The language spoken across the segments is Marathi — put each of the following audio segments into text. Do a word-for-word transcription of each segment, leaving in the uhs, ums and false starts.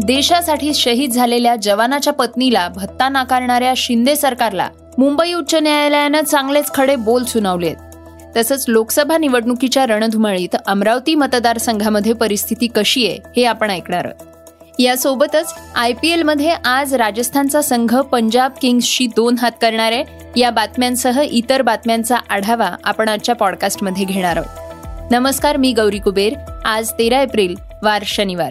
देशासाठी शहीद झालेल्या जवानाच्या पत्नीला भत्ता नाकारणाऱ्या शिंदे सरकारला मुंबई उच्च न्यायालयानं चांगलेच खडे बोल सुनावलेत. तसंच लोकसभा निवडणुकीच्या रणधुमाळीत अमरावती मतदारसंघामध्ये परिस्थिती कशी आहे हे आपण ऐकणार आहोत. यासोबतच आय पी एलमध्ये आज राजस्थानचा संघ पंजाब किंग्सशी दोन हात करणार आहे. या बातम्यांसह इतर बातम्यांचा आढावा आपण आजच्या पॉडकास्टमध्ये घेणार आहोत. नमस्कार, मी गौरी कुबेर. आज तेरा एप्रिल, वार शनिवार.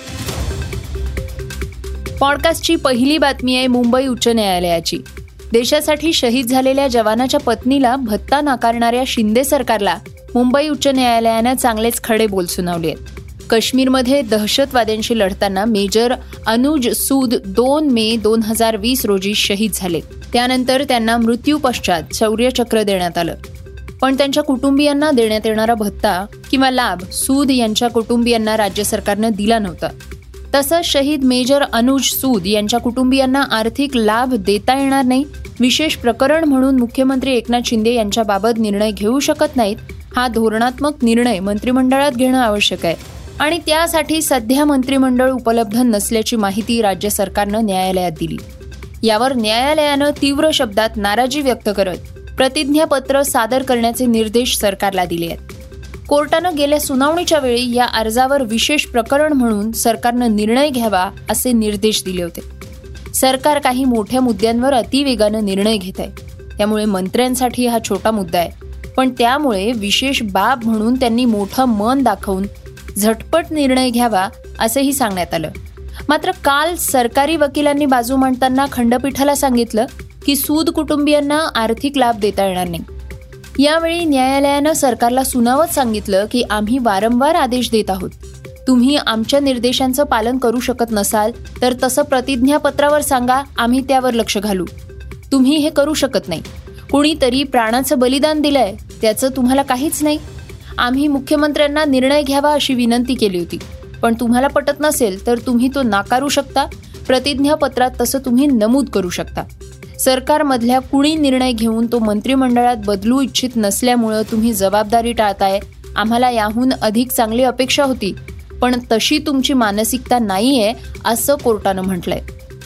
पॉडकास्टची पहिली बातमी आहे मुंबई उच्च न्यायालयाची. देशासाठी शहीद झालेल्या जवानाच्या पत्नीला भत्ता नाकारणाऱ्या शिंदे सरकारला मुंबई उच्च न्यायालयानं चांगलेच खडे बोल सुनावले आहेत. काश्मीरमध्ये दहशतवाद्यांशी लढताना मेजर अनुज सूद दोन मे दोन हजार वीस रोजी शहीद झाले. त्यानंतर त्यांना मृत्यू पश्चात शौर्यचक्र देण्यात आलं. पण त्यांच्या कुटुंबियांना देण्यात येणारा भत्ता किंवा लाभ सूद यांच्या कुटुंबियांना राज्य सरकारनं दिला नव्हता. तसंच शहीद मेजर अनुज सूद यांच्या कुटुंबियांना आर्थिक लाभ देता येणार नाही. विशेष प्रकरण म्हणून मुख्यमंत्री एकनाथ शिंदे यांच्याबाबत निर्णय घेऊ शकत नाहीत. हा धोरणात्मक निर्णय मंत्रिमंडळात घेणं आवश्यक आहे आणि त्यासाठी सध्या मंत्रिमंडळ उपलब्ध नसल्याची माहिती राज्य सरकारनं न्यायालयात दिली. यावर न्यायालयानं तीव्र शब्दात नाराजी व्यक्त करत प्रतिज्ञापत्र सादर करण्याचे निर्देश सरकारला दिले आहेत. कोर्टानं गेल्या सुनावणीच्या वेळी या अर्जावर विशेष प्रकरण म्हणून सरकारनं निर्णय घ्यावा असे निर्देश दिले होते. सरकार काही मोठ्या मुद्द्यांवर अतिवेगानं निर्णय घेत आहे. त्यामुळे मंत्र्यांसाठी हा छोटा मुद्दा आहे, पण त्यामुळे विशेष बाब म्हणून त्यांनी मोठं मन दाखवून झटपट निर्णय घ्यावा असंही सांगण्यात आलं. मात्र काल सरकारी वकिलांनी बाजू मांडताना खंडपीठाला सांगितलं की सूद कुटुंबियांना आर्थिक लाभ देता येणार नाही. यावेळी न्यायालयानं सरकारला सुनावत सांगितलं की आम्ही वारंवार आदेश देत आहोत. तुम्ही आमच्या निर्देशांचं पालन करू शकत नसाल तर तसं प्रतिज्ञापत्रावर सांगा, आम्ही त्यावर लक्ष घालू. तुम्ही हे करू शकत नाही. कुणीतरी प्राणाचं बलिदान दिलंय, त्याचं तुम्हाला काहीच नाही. आम्ही मुख्यमंत्र्यांना निर्णय घ्यावा अशी विनंती केली होती, पण तुम्हाला पटत नसेल तर तुम्ही तो नाकारू शकता. प्रतिज्ञापत्रात तसं तुम्ही नमूद करू शकता. सरकारमधल्या कुणी निर्णय घेऊन तो मंत्रिमंडळात बदलू इच्छित नसल्यामुळं तुम्ही जबाबदारी टाळताय. आम्हाला याहून अधिक चांगली अपेक्षा होती, पण तशी तुमची मानसिकता नाहीये असं कोर्टानं म्हटलंय.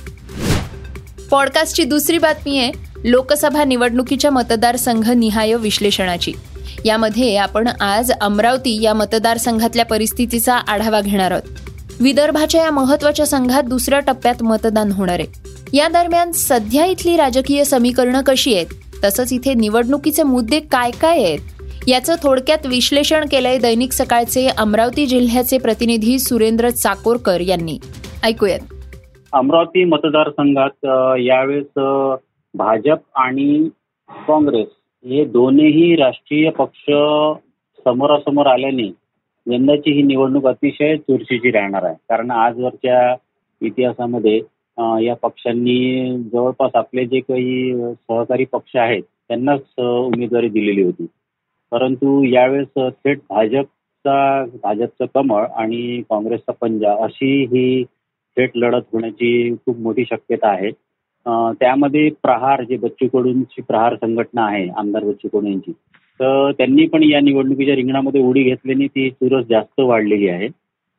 पॉडकास्टची दुसरी बातमी आहे लोकसभा निवडणुकीच्या मतदारसंघ निहाय विश्लेषणाची. यामध्ये आपण आज अमरावती या मतदारसंघातल्या परिस्थितीचा आढावा घेणार आहोत. विदर्भाच्या या महत्वाच्या संघात दुसऱ्या टप्प्यात मतदान होणार आहे. या दरम्यान सध्या इथली राजकीय समीकरणं कशी आहेत, तसंच इथे निवडणुकीचे मुद्दे काय काय आहेत, याचं थोडक्यात विश्लेषण केलंय दैनिक सकाळचे अमरावती जिल्ह्याचे प्रतिनिधी सुरेंद्र चाकोरकर यांनी. ऐकूयात. अमरावती मतदारसंघात यावेळेस भाजप आणि काँग्रेस हे दोन्ही राष्ट्रीय पक्ष समोरासमोर आल्याने यंदाची ही निवडणूक अतिशय चुरशीची राहणार आहे. कारण आजवरच्या इतिहासामध्ये या पक्षांनी जवळपास आपले जे काही सहकारी पक्ष आहेत त्यांनाच उमेदवारी दिलेली होती. परंतु यावेळेस थेट भाजपचा भाजपचं कमळ आणि काँग्रेसचा पंजा अशी ही थेट लढत होण्याची खूप मोठी शक्यता आहे. त्यामध्ये प्रहार जे बच्चू कडूंची प्रहार संघटना आहे, आमदार बच्चू कडू यांची, तर त्यांनी पण या निवडणुकीच्या रिंगणामध्ये उडी घेतल्याने ती चुरस जास्त वाढलेली आहे.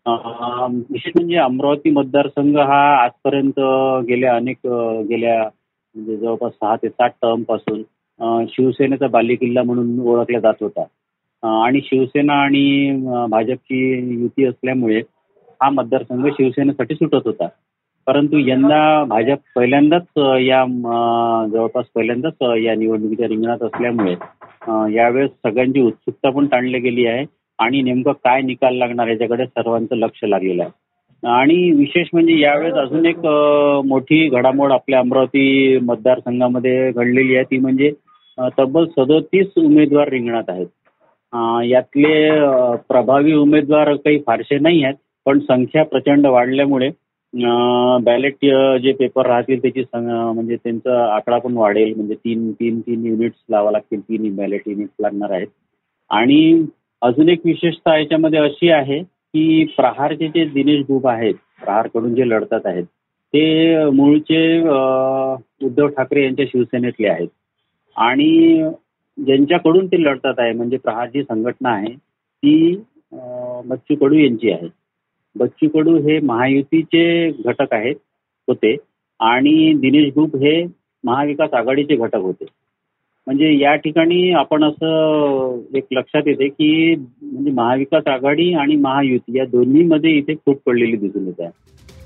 विशेष म्हणजे अमरावती मतदारसंघ हा आजपर्यंत गेल्या अनेक गेल्या म्हणजे जवळपास सहा ते सात टर्म पासून शिवसेनेचा बालेकिल्ला म्हणून ओळखला जात होता आणि शिवसेना आणि भाजपची युती असल्यामुळे हा मतदारसंघ शिवसेनेसाठी सुटत होता. परंतु यंदा भाजप पहिल्यांदाच या जवळपास पहिल्यांदाच या निवडणुकीच्या रिंगणात असल्यामुळे यावेळेस सगळ्यांची उत्सुकता पण ताणली गेली आहे आणि नेमकं काय निकाल लागणार याच्याकडे सर्वांचं लक्ष लागलेलं आहे. आणि विशेष म्हणजे यावेळेस अजून एक मोठी घडामोड आपल्या अमरावती मतदारसंघामध्ये घडलेली आहे. ती म्हणजे तब्बल सदोतीस उमेदवार रिंगणात आहेत. यातले प्रभावी उमेदवार काही फारसे नाही आहेत, पण संख्या प्रचंड वाढल्यामुळे बॅलेट जे पेपर राहतील त्याची म्हणजे त्यांचा आकडा पण वाढेल. म्हणजे तीन तीन तीन युनिट्स लावा लागतील, तीन बॅलेट युनिट्स लागणार आहेत. आणि अजून एक विशेषता याच्यामध्ये अशी आहे की प्रहारचे जे दिनेश बुबा आहेत, प्रहारकडून जे लढतात आहेत, ते मूळचे उद्धव ठाकरे यांच्या शिवसेनेतले आहेत आणि ज्यांच्याकडून ते लढतात आहे म्हणजे प्रहार जी संघटना आहे ती बच्चू कडू यांची आहे. बच्चू कडू हे महायुतीचे घटक आहेत होते आणि दिनेश गुप हे महाविकास आघाडीचे घटक होते. म्हणजे या ठिकाणी आपण असं एक लक्षात येते की म्हणजे महाविकास आघाडी आणि महायुती या दोन्हीमध्ये इथे फूट पडलेली दिसून येत आहे.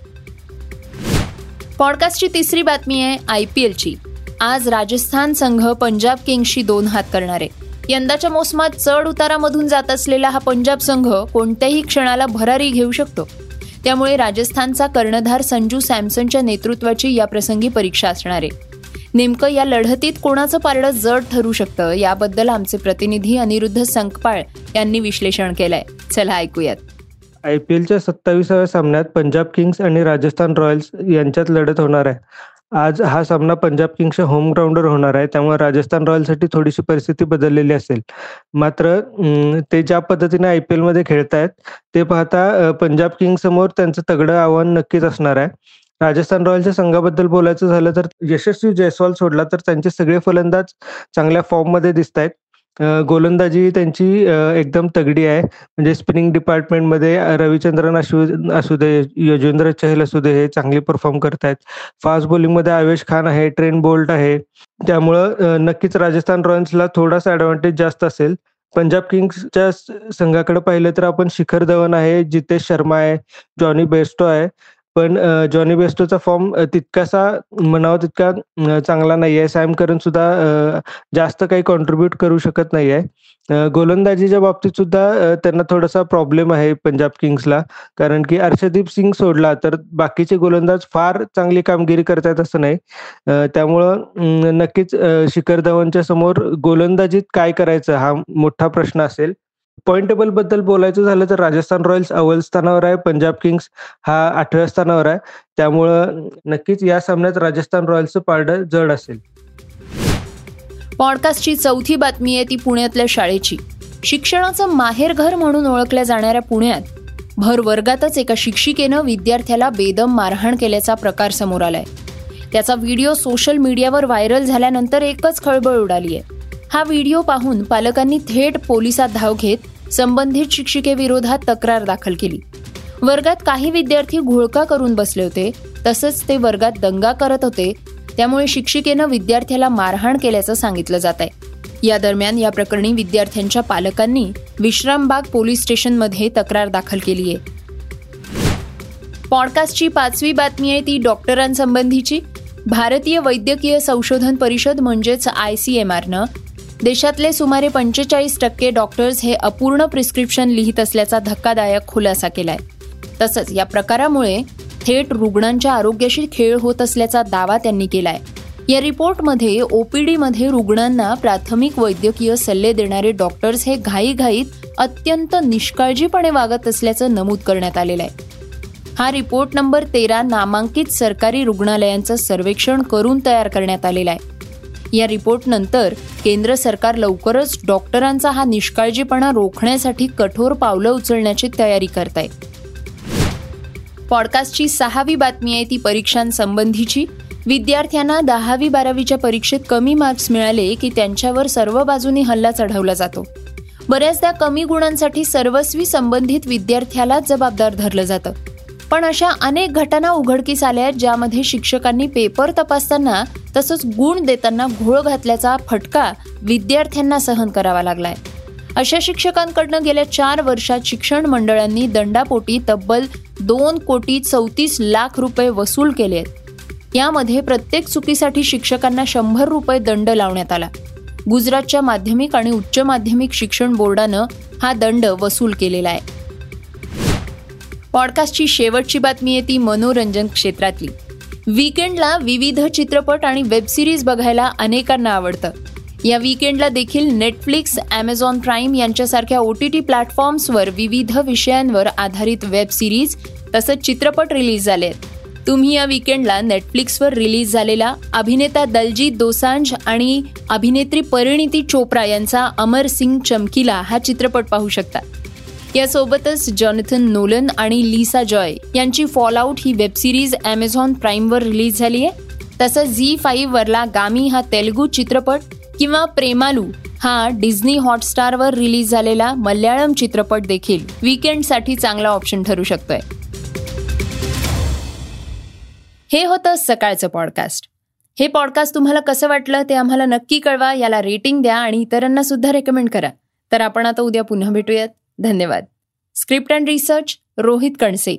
पॉडकास्टची तिसरी बातमी आहे आय पी एलची. आज राजस्थान संघ पंजाब किंग्सशी दोन हात करणार आहे. यंदाच्या मोसमात चढ उतारामधून जात असलेला हा पंजाब संघ कोणत्याही क्षणाला भरारी घेऊ शकतो. त्यामुळे राजस्थानचा कर्णधार संजू सॅमसनच्या नेतृत्वाची या प्रसंगी परीक्षा असणार आहे. नेमकं या लढतीत कोणाचं पारडं जड ठरू शकतं याबद्दल आमचे प्रतिनिधी अनिरुद्ध संकपाळ यांनी विश्लेषण केलंय. चला ऐकूयात. आय पी एलच्या सत्ताविसाव्या सामन्यात पंजाब किंग्स आणि राजस्थान रॉयल्स यांच्यात लढत होणार आहे. आज हा सामना पंजाब किंग्सच्या होम ग्राउंडवर होणार आहे, त्यामुळे राजस्थान रॉयल्ससाठी थोडीशी परिस्थिती बदललेली असेल. मात्र ते ज्या पद्धतीने आय पी एलमध्ये खेळतायत ते पाहता पंजाब किंग्स समोर त्यांचं तगडं आव्हान नक्कीच असणार आहे. राजस्थान रॉयल्सच्या संघाबद्दल बोलायचं झालं तर यशस्वी जयस्वाल सोडला तर त्यांचे सगळे फलंदाज चांगल्या फॉर्ममध्ये दिसत आहेत. गोलंदाजी त्यांची एकदम तगडी आहे. म्हणजे स्पिनिंग डिपार्टमेंटमध्ये रविचंद्रन असू असू दे, युजवेंद्र चहल असू दे, हे चांगली परफॉर्म करत आहेत. फास्ट बॉलिंगमध्ये आवेश खान आहे, ट्रेंट बोल्ट आहे. त्यामुळं नक्कीच राजस्थान रॉयल्सला थोडासा ॲडव्हान्टेज जास्त असेल. पंजाब किंग्सच्या संघाकडे पाहिलं तर आपण शिखर धवन आहे, जितेश शर्मा आहे, जॉनी बेस्टो आहे. पण जॉनी बेस्टोचा फॉर्म तितकासा म्हणावा तितका चांगला नाही आहे. सॅम करन सुद्धा जास्त काही कॉन्ट्रीब्यूट करू शकत नाही आहे. गोलंदाजीच्या बाबतीत सुद्धा त्यांना थोडासा प्रॉब्लेम आहे पंजाब किंग्सला, कारण की अर्शदीप सिंग सोडला तर बाकीचे गोलंदाज फार चांगली कामगिरी करतात असं नाही. त्यामुळं नक्कीच शिखर धवनच्या समोर गोलंदाजीत काय करायचं हा मोठा प्रश्न असेल. पॉईंट टेबल बद्दल बोलायचं झालं तर राजस्थान रॉयल्स अव्वल स्थानावर आहे, पंजाब किंग्स हा आठव्या स्थानावर आहे. त्यामुळं नक्कीच या सामन्यात राजस्थान रॉयल्सचं पारडं जड असेल. पॉडकास्टची चौथी बातमी आहे ती पुण्यातल्या शाळेची. शिक्षणाचं माहेरघर म्हणून ओळखल्या जाणाऱ्या पुण्यात भर वर्गातच एका शिक्षिकेनं विद्यार्थ्याला बेदम मारहाण केल्याचा प्रकार समोर आलाय. त्याचा व्हिडिओ सोशल मीडियावर व्हायरल झाल्यानंतर एकच खळबळ उडाली आहे. हा व्हिडिओ पाहून पालकांनी थेट पोलिसात धाव घेत संबंधित शिक्षिकेविरोधात तक्रार दाखल केली. वर्गात काही विद्यार्थी घोळका करून बसले होते, तसंच ते वर्गात दंगा करत होते. त्यामुळे शिक्षिकेनं विद्यार्थ्याला मारहाण केल्याचं सांगितलं जात आहे. या दरम्यान या प्रकरणी विद्यार्थ्यांच्या पालकांनी विश्रामबाग पोलीस स्टेशनमध्ये तक्रार दाखल केली आहे. पॉडकास्टची पाचवी बातमी आहे ती डॉक्टरांसंबंधीची. भारतीय वैद्यकीय संशोधन परिषद म्हणजेच आय सी एम आरनं देशातले सुमारे पंचेचाळीस टक्के डॉक्टर्स हे अपूर्ण प्रिस्क्रिप्शन लिहित असल्याचा धक्कादायक खुलासा केलाय. तसंच या प्रकारामुळे थेट रुग्णांच्या आरोग्याशी खेळ होत असल्याचा दावा त्यांनी केलाय. या रिपोर्टमध्ये ओपीडीमध्ये रुग्णांना प्राथमिक वैद्यकीय सल्ले देणारे डॉक्टर्स हे घाईघाईत अत्यंत निष्काळजीपणे वागत असल्याचं नमूद करण्यात आलेलं आहे. हा रिपोर्ट नंबर तेरा नामांकित सरकारी रुग्णालयांचं सर्वेक्षण करून तयार करण्यात आलेला आहे. या रिपोर्टनंतर केंद्र सरकार लवकरच डॉक्टरांचा हा निष्काळजीपणा रोखण्यासाठी कठोर पावलं उचलण्याची तयारी करत आहे. पॉडकास्टची सहावी बातमी आहे ती परीक्षांसंबंधीची. विद्यार्थ्यांना दहावी बारावीच्या परीक्षेत कमी मार्क्स मिळाले की त्यांच्यावर सर्व बाजूनी हल्ला चढवला जातो. बऱ्याचदा कमी गुणांसाठी सर्वस्वी संबंधित विद्यार्थ्यालाच जबाबदार धरलं जातं. पण अशा अनेक घटना उघडकीस आल्या आहेत ज्यामध्ये शिक्षकांनी पेपर तपासताना तसंच गुण देताना घोळ घातल्याचा फटका विद्यार्थ्यांना सहन करावा लागलाय. अशा शिक्षकांकडनं गेल्या चार वर्षात शिक्षण मंडळांनी दंडापोटी तब्बल दोन कोटी चौतीस लाख रुपये वसूल केले आहेत. यामध्ये प्रत्येक चुकीसाठी शिक्षकांना शंभर रुपये दंड लावण्यात आला. गुजरातच्या माध्यमिक आणि उच्च माध्यमिक शिक्षण बोर्डानं हा दंड वसूल केलेला आहे. पॉडकास्टची शेवटची बातमी आहे ती मनोरंजन क्षेत्रातली. वीकेंडला विविध चित्रपट आणि वेब सिरीज बघायला अनेकांना आवडतं. या वीकेंडला देखील नेटफ्लिक्स, ॲमेझॉन प्राईम यांच्यासारख्या ओ टी टी प्लॅटफॉर्म्सवर विविध विषयांवर आधारित वेब सिरीज तसंच चित्रपट रिलीज झाले आहेत. तुम्ही या वीकेंडला नेटफ्लिक्सवर रिलीज झालेला अभिनेता दलजीत दोसांझ आणि अभिनेत्री परिणीती चोप्रा यांचा अमर सिंग चमकीला हा चित्रपट पाहू शकता. यासोबतच जॉनथन नोलन आणि लिसा जॉय यांची फॉलआउट ही वेब सिरीज ॲमेझॉन प्राईमवर रिलीज झाली आहे. तसंच झी फाईव्ह वरला गामी हा तेलुगू चित्रपट किंवा प्रेमालू हा डिझनी हॉटस्टारवर रिलीज झालेला मल्याळम चित्रपट देखील वीकेंडसाठी चांगला ऑप्शन ठरू शकतोय. हे होतं सकाळचं पॉडकास्ट. हे पॉडकास्ट तुम्हाला कसं वाटलं ते आम्हाला नक्की कळवा, याला रेटिंग द्या आणि इतरांना सुद्धा रेकमेंड करा. तर आपण आता उद्या पुन्हा भेटूयात. धन्यवाद. Script and research Rohit Kanse.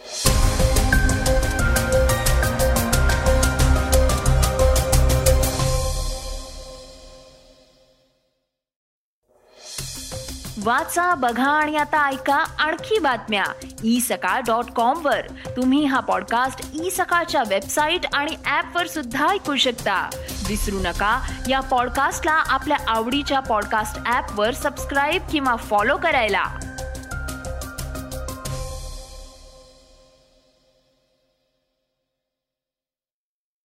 वाचा, बघा आणि आता ऐका आणखी बातम्या ई सकाळ डॉट कॉम वर. तुम्ही हा पॉडकास्ट ई सकाळच्या वेबसाईट आणि ऍप वर सुद्धा ऐकू शकता. विसरू नका, या पॉडकास्टला आपल्या आवडीच्या पॉडकास्ट ऍप वर सबस्क्राईब किंवा फॉलो करायला.